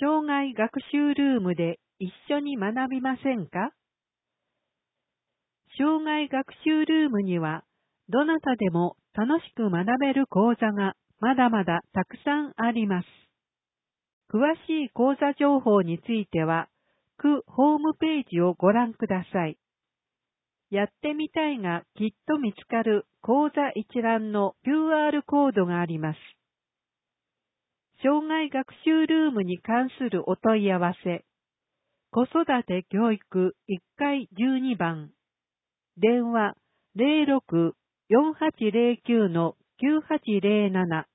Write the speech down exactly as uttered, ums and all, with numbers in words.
障害学習ルームで一緒に学びませんか？障害学習ルームには、どなたでも楽しく学べる講座がまだまだたくさんあります。詳しい講座情報については、区ホームページをご覧ください。やってみたいがきっと見つかる講座一覧の キューアール コードがあります。障害学習ルームに関するお問い合わせ、子育て教育いっかいじゅうにばん、電話 ゼロろく よんはちゼロきゅう きゅうはちゼロなな